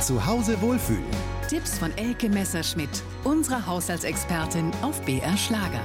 Zu Hause wohlfühlen. Tipps von Elke Messerschmidt, unserer Haushaltsexpertin auf BR Schlager.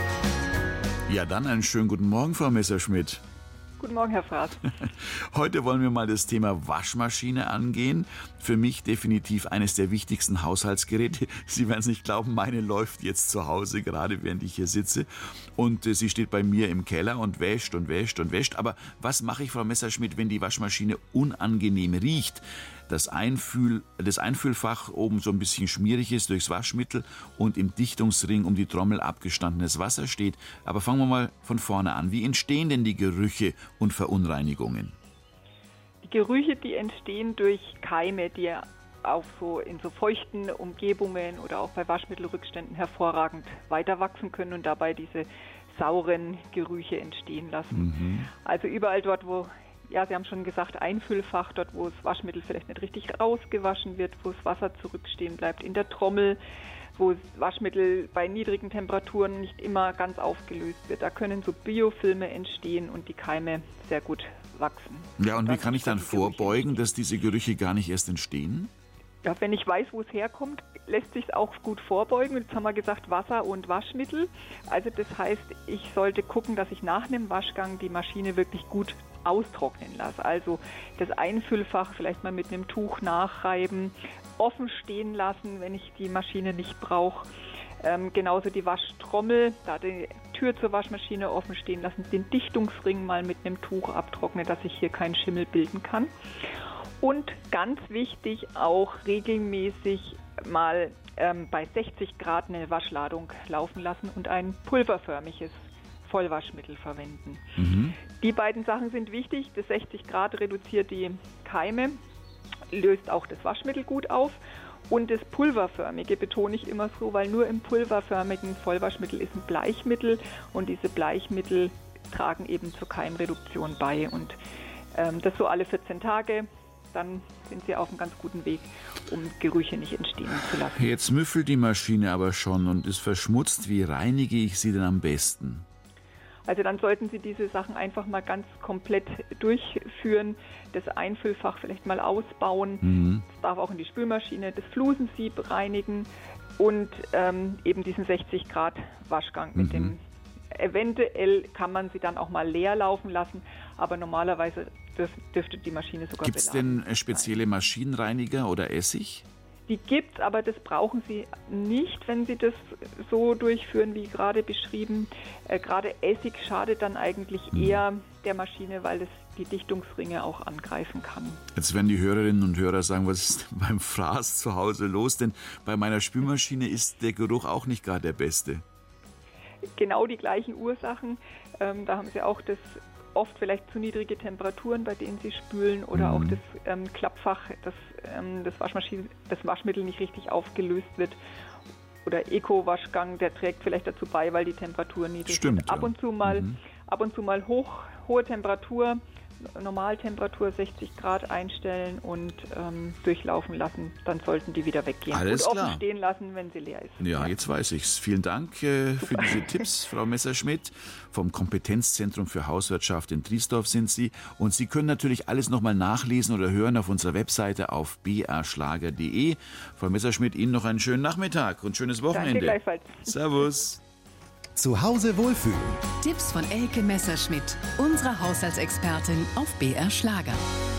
Ja, dann einen schönen guten Morgen, Frau Messerschmidt. Guten Morgen, Herr Fraß. Heute wollen wir mal das Thema Waschmaschine angehen. Für mich definitiv eines der wichtigsten Haushaltsgeräte. Sie werden es nicht glauben, meine läuft jetzt zu Hause, gerade während ich hier sitze. Und sie steht bei mir im Keller und wäscht und wäscht und wäscht. Aber was mache ich, Frau Messerschmidt, wenn die Waschmaschine unangenehm riecht? Das Einfüllfach oben so ein bisschen schmierig ist durchs Waschmittel und im Dichtungsring um die Trommel abgestandenes Wasser steht. Aber fangen wir mal von vorne an. Wie entstehen denn die Gerüche und Verunreinigungen? Die Gerüche, die entstehen durch Keime, die auch in so feuchten Umgebungen oder auch bei Waschmittelrückständen hervorragend weiter wachsen können und dabei diese sauren Gerüche entstehen lassen. Also überall dort, wo, ja, Sie haben schon gesagt, Einfüllfach, dort wo das Waschmittel vielleicht nicht richtig rausgewaschen wird, wo das Wasser zurückstehen bleibt, in der Trommel, wo das Waschmittel bei niedrigen Temperaturen nicht immer ganz aufgelöst wird. Da können so Biofilme entstehen und die Keime sehr gut wachsen. Ja, und wie kann ich dann vorbeugen, dass diese Gerüche gar nicht erst entstehen? Ja, wenn ich weiß, wo es herkommt, lässt sich es auch gut vorbeugen. Jetzt haben wir gesagt, Wasser und Waschmittel. Also das heißt, ich sollte gucken, dass ich nach einem Waschgang die Maschine wirklich gut austrocknen lasse. Also das Einfüllfach vielleicht mal mit einem Tuch nachreiben, offen stehen lassen, wenn ich die Maschine nicht brauche. Genauso die Waschtrommel, da die Tür zur Waschmaschine offen stehen lassen, den Dichtungsring mal mit einem Tuch abtrocknen, dass sich hier kein Schimmel bilden kann. Und ganz wichtig, auch regelmäßig mal bei 60 Grad eine Waschladung laufen lassen und ein pulverförmiges Vollwaschmittel verwenden. Die beiden Sachen sind wichtig. Das 60 Grad reduziert die Keime, löst auch das Waschmittel gut auf. Und das Pulverförmige betone ich immer so, weil nur im pulverförmigen Vollwaschmittel ist ein Bleichmittel und diese Bleichmittel tragen eben zur Keimreduktion bei. Und das so alle 14 Tage. Dann sind Sie auf einem ganz guten Weg, um Gerüche nicht entstehen zu lassen. Jetzt müffelt die Maschine aber schon und ist verschmutzt. Wie reinige ich sie denn am besten? Also dann sollten Sie diese Sachen einfach mal ganz komplett durchführen. Das Einfüllfach vielleicht mal ausbauen. Das darf auch in die Spülmaschine. Das Flusensieb reinigen und eben diesen 60 Grad Waschgang mit dem. Eventuell kann man sie dann auch mal leer laufen lassen, aber normalerweise dürfte die Maschine sogar Gibt es denn spezielle Maschinenreiniger oder Essig? Die gibt's, aber das brauchen Sie nicht, wenn Sie das so durchführen, wie gerade beschrieben. Gerade Essig schadet dann eigentlich eher der Maschine, weil es die Dichtungsringe auch angreifen kann. Jetzt werden die Hörerinnen und Hörer sagen, was ist beim Fraß zu Hause los? Denn bei meiner Spülmaschine ist der Geruch auch nicht gerade der beste. Genau die gleichen Ursachen. Da haben Sie auch oft vielleicht zu niedrige Temperaturen, bei denen Sie spülen oder auch das Klappfach, das Waschmittel nicht richtig aufgelöst wird. Oder Eco-Waschgang, der trägt vielleicht dazu bei, weil die Temperatur niedrig ist. Ab und zu mal hohe Temperatur, Normaltemperatur 60 Grad einstellen und durchlaufen lassen. Dann sollten die wieder weggehen. Alles und klar. Offen stehen lassen, wenn sie leer ist. Ja, jetzt weiß ich's. Vielen Dank für diese Tipps, Frau Messerschmidt. Vom Kompetenzzentrum für Hauswirtschaft in Triesdorf sind Sie. Und Sie können natürlich alles nochmal nachlesen oder hören auf unserer Webseite auf brschlager.de. Frau Messerschmidt, Ihnen noch einen schönen Nachmittag und schönes Wochenende. Danke gleichfalls. Servus. Zu Hause wohlfühlen. Tipps von Elke Messerschmidt, unserer Haushaltsexpertin auf BR Schlager.